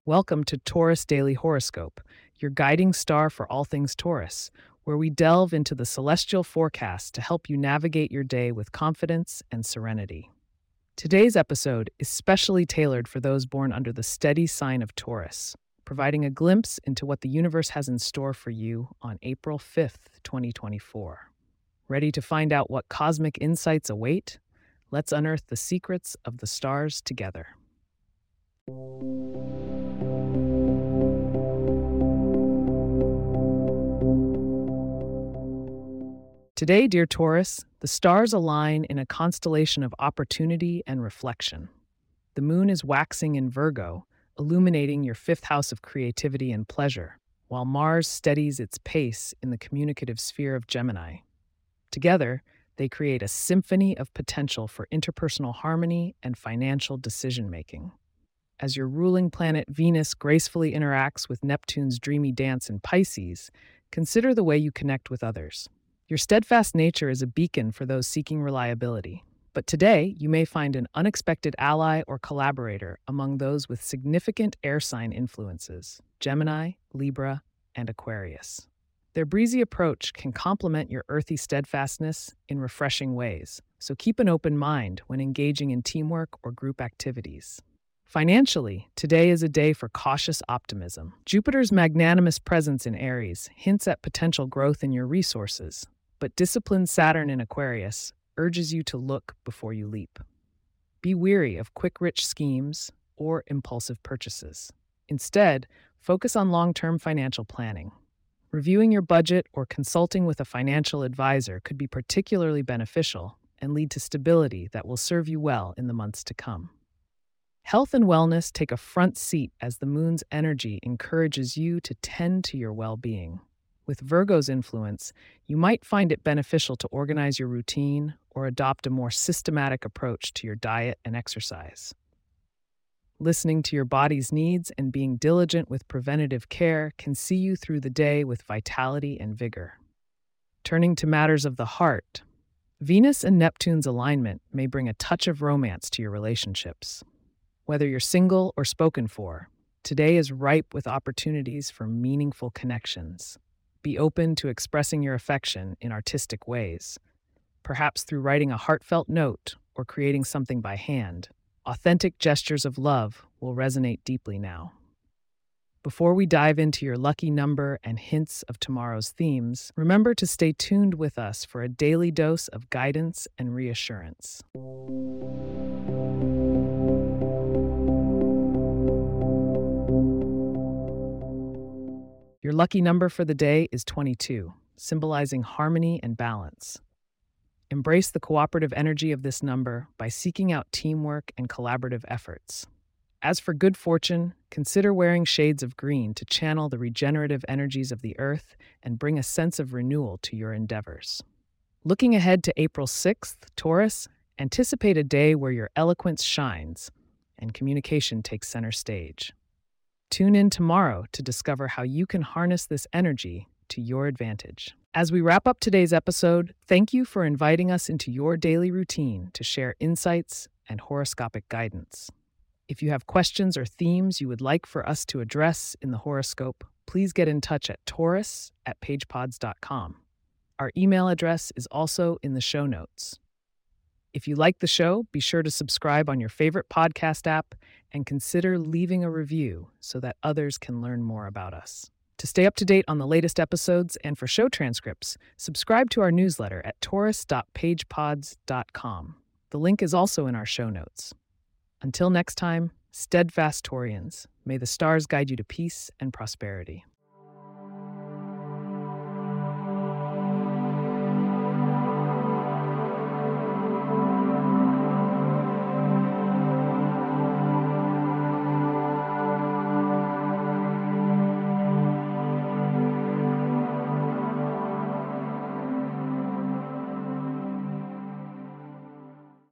Welcome to Taurus Daily Horoscope, your guiding star for all things Taurus, where we delve into the celestial forecast to help you navigate your day with confidence and serenity. Today's episode is specially tailored for those born under the steady sign of Taurus, providing a glimpse into what the universe has in store for you on April 5th, 2024. Ready to find out what cosmic insights await? Let's unearth the secrets of the stars together. Today, dear Taurus, the stars align in a constellation of opportunity and reflection. The moon is waxing in Virgo, illuminating your fifth house of creativity and pleasure, while Mars steadies its pace in the communicative sphere of Gemini. Together, they create a symphony of potential for interpersonal harmony and financial decision-making. As your ruling planet Venus gracefully interacts with Neptune's dreamy dance in Pisces, consider the way you connect with others. Your steadfast nature is a beacon for those seeking reliability, but today you may find an unexpected ally or collaborator among those with significant air sign influences: Gemini, Libra, and Aquarius. Their breezy approach can complement your earthy steadfastness in refreshing ways, so keep an open mind when engaging in teamwork or group activities. Financially, today is a day for cautious optimism. Jupiter's magnanimous presence in Aries hints at potential growth in your resources, but disciplined Saturn in Aquarius urges you to look before you leap. Be wary of quick, rich schemes or impulsive purchases. Instead, focus on long-term financial planning. Reviewing your budget or consulting with a financial advisor could be particularly beneficial and lead to stability that will serve you well in the months to come. Health and wellness take a front seat as the moon's energy encourages you to tend to your well-being. With Virgo's influence, you might find it beneficial to organize your routine or adopt a more systematic approach to your diet and exercise. Listening to your body's needs and being diligent with preventative care can see you through the day with vitality and vigor. Turning to matters of the heart, Venus and Neptune's alignment may bring a touch of romance to your relationships. Whether you're single or spoken for, today is ripe with opportunities for meaningful connections. Be open to expressing your affection in artistic ways, perhaps through writing a heartfelt note or creating something by hand. Authentic gestures of love will resonate deeply now. Before we dive into your lucky number and hints of tomorrow's themes, remember to stay tuned with us for a daily dose of guidance and reassurance. Your lucky number for the day is 22, symbolizing harmony and balance. Embrace the cooperative energy of this number by seeking out teamwork and collaborative efforts. As for good fortune, consider wearing shades of green to channel the regenerative energies of the earth and bring a sense of renewal to your endeavors. Looking ahead to April 6th, Taurus, anticipate a day where your eloquence shines and communication takes center stage. Tune in tomorrow to discover how you can harness this energy to your advantage. As we wrap up today's episode, thank you for inviting us into your daily routine to share insights and horoscopic guidance. If you have questions or themes you would like for us to address in the horoscope, please get in touch at taurus@pagepods.com. Our email address is also in the show notes. If you like the show, be sure to subscribe on your favorite podcast app and consider leaving a review so that others can learn more about us. To stay up to date on the latest episodes and for show transcripts, subscribe to our newsletter at taurus.pagepods.com. The link is also in our show notes. Until next time, steadfast Taurians, may the stars guide you to peace and prosperity.